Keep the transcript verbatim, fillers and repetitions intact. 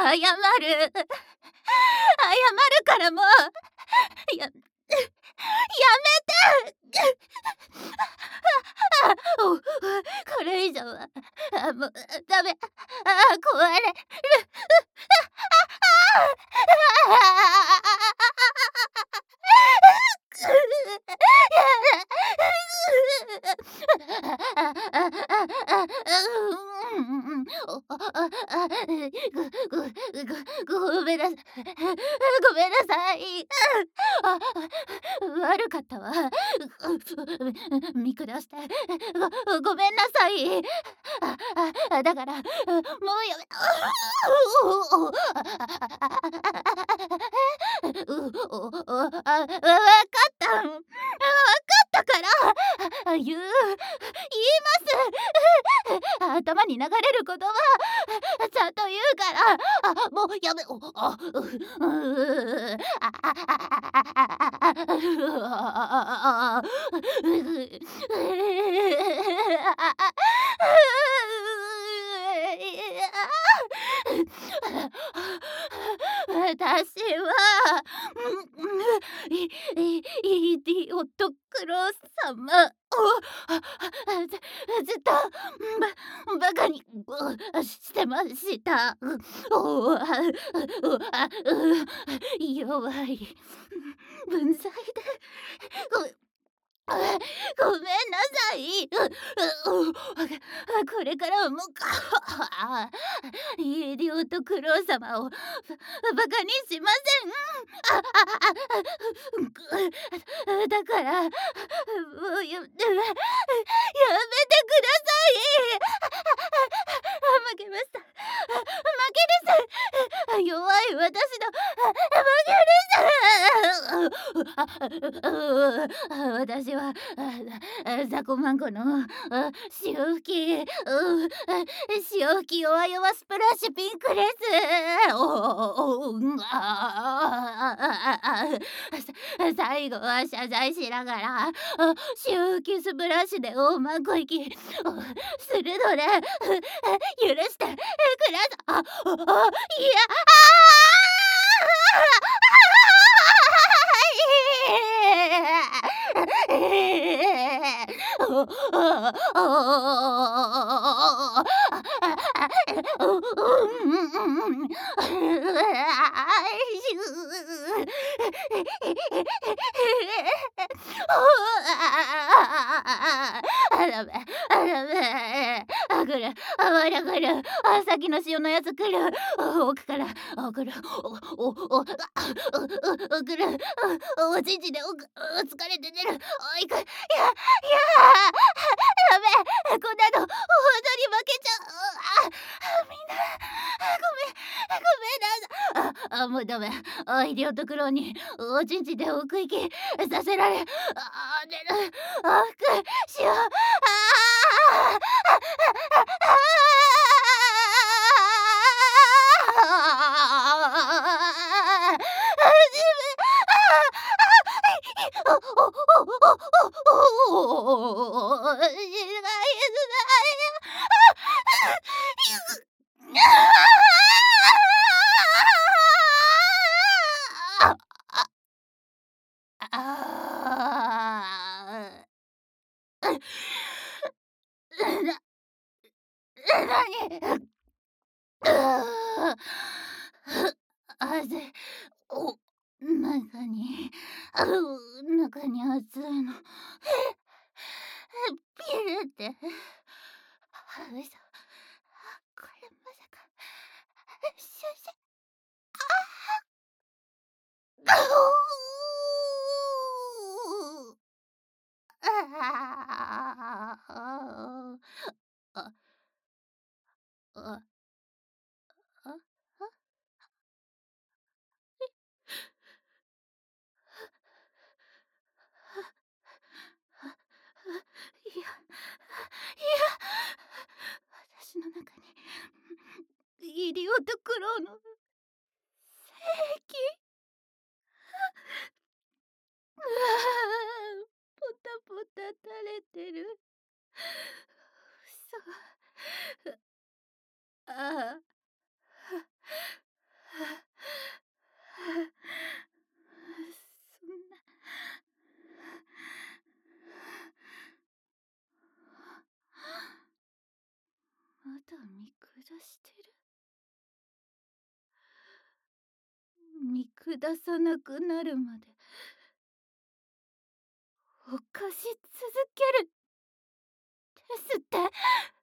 謝る。謝るからもう、ややめて。あ、お、これ以上は、あ、もう、ダメ。ああ、壊れる。あごごごめんなさごめんなさい。あ、悪かったわ。見下して、ごごめんなさい。ああ、だから、もうやめうおお、あ、わかった。わかったから、言う言います。頭に流れる言葉ちゃんと言うから。あ、もうやめおあ、ううああ私は、いいイディオットクロー様を、ずずっと、ばバカにしてました。おあうあう弱い分際でごあ、ごめんなさい。うううこれからはもう、かイディオットクロー様をバカにしません。ああああだから、もうややめてください。負けました。負けです。弱い私の負けです。私は雑魚マンコの潮吹き潮吹き弱々スプラッシュピンクです。おおお最後は謝罪しながら潮吹きスプラッシュで大マンコ息するので許してください。ああいやあ、ダメ、あ、ダメ。あ、来る。あ、まだ来る。あ、先の潮のやつ来る。奥から、あ、来る。おおお、あ、うう、来る。おちんちんでおく疲れて出る。おいく。いやいや、ダメ。こんなのほんとに負けちゃう。あ、みんな、ごめん、ごめんなさい。あ、あ、もうダメ。あ、イディオットクローにおちんちんで奥行きさせられ、あ、出る。あ、くしよう。ああ。あぜお中にあう中に熱いのビールってあうそこれまさかシュシュあああああああいやいや私の中にイディオットクローの精液うわポタポタ垂れてる。そうああに下さなくなるまで犯し続けるですって。